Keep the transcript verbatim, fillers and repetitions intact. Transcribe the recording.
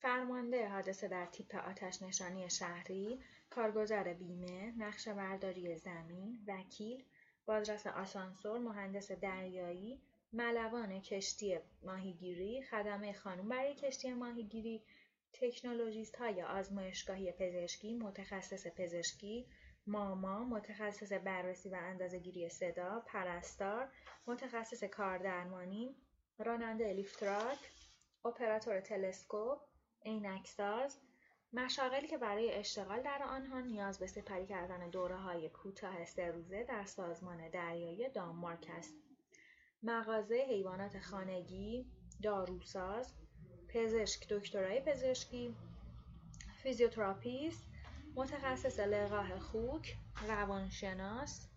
فرمانده حادثه در تیپ آتش نشانی شهری، کارگزار بیمه، نقشه برداری زمین، وکیل، بازرس آسانسور، مهندس دریایی، ملوان کشتی ماهیگیری، خدمه خانم برای کشتی ماهیگیری، تکنولوژیست های آزمایشگاهی پزشکی، متخصص پزشکی، ماما، متخصص بررسی و اندازه‌گیری صدا، پرستار، متخصص کاردرمانی، راننده لیفتراک، اپراتور تلسکوپ، عینک‌ساز، مشاغلی که برای اشتغال در آنها نیاز به سپری کردن دوره‌های کوتاه سه روزه در سازمان دریایی دانمارک است. مغازه حیوانات خانگی، داروساز، پزشک دکترای پزشکی، فیزیوتراپیست، متخصص لقاح خوک، روانشناس،